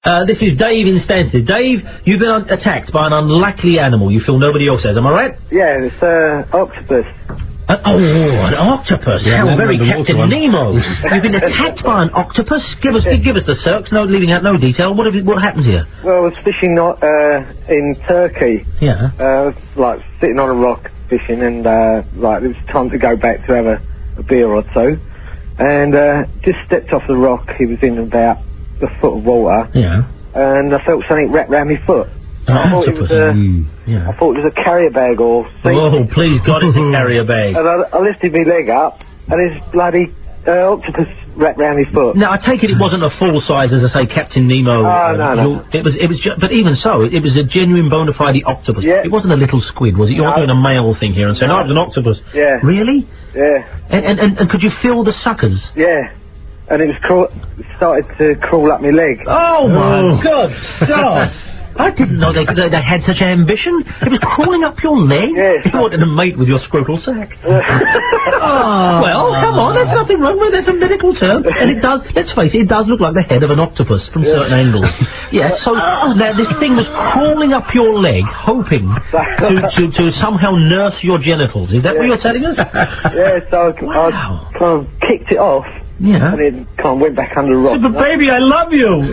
This is Dave in Stansted. Dave, you've been attacked by an unlikely animal you feel nobody else has, am I right? Yeah, it's octopus. An octopus? Yeah, How very Captain Nemo. You've been attacked by an octopus? Give us the circs, leaving out no detail. What happened here? Well, I was fishing in Turkey. Yeah. Like, sitting on a rock fishing, and, like, it was time to go back to have a beer or two. And, just stepped off the rock. He was in about a foot of water. Yeah. And I felt something wrapped round my foot. I thought it was I thought it was a carrier bag or something. Oh, please God, it's a carrier bag. And I lifted my leg up, and there's bloody octopus wrapped round his foot. Now, I take it wasn't a full size, as I say, Captain Nemo. No. It was but even so, it was a genuine bona fide octopus. Yeah. It wasn't a little squid, was it? You're not doing a male thing here and saying, "Oh, it's an octopus." Yeah. Really? Yeah. And could you feel the suckers? Yeah. And it started to crawl up my leg. Oh my God! Stop! I didn't know they had such ambition. It was crawling up your leg? Yes. You wanted to mate with your scrotal sac. Well, come on, there's nothing wrong with it. That's a medical term. And it does, let's face it, it does look like the head of an octopus from certain angles. Yeah, so now this thing was crawling up your leg, hoping to somehow nurse your genitals. Is that what you're telling us? Yeah, so I kind of kicked it off. Yeah. And then kind of went back under the rock. But baby, I love you!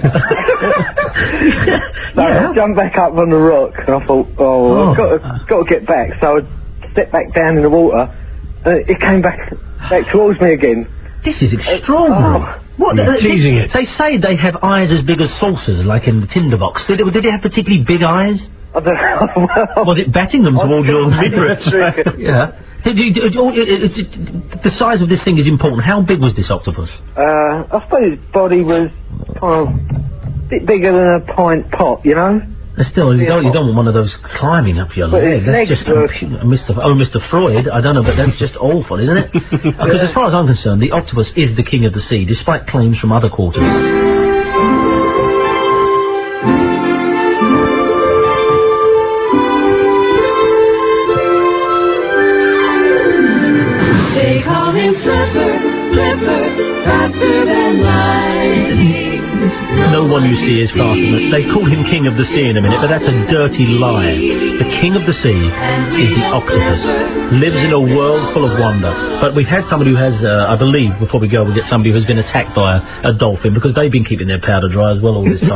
I jumped back up on the rock, and I thought, I've got to get back. So I stepped back down in the water, and it came back towards me again. This is extraordinary. What? You're teasing it. They say they have eyes as big as saucers, like in the tinderbox. Did it have particularly big eyes? I don't know. Was it batting them towards your midriff? Yeah. The size of this thing is important. How big was this octopus? I suppose his body was kind of a bit bigger than a pint pot, you know? Still, you don't want one of those climbing up your leg. That's just Mr. Freud. I don't know, but that's just awful, isn't it? Because as far as I'm concerned, the octopus is the king of the sea, despite claims from other quarters. No one you see is far from it. They call him King of the Sea in a minute, but that's a dirty lie. The King of the Sea is the octopus. Lives in a world full of wonder. But we've had somebody who has, I believe, before we go, we'll get somebody who's been attacked by a dolphin, because they've been keeping their powder dry as well all this time.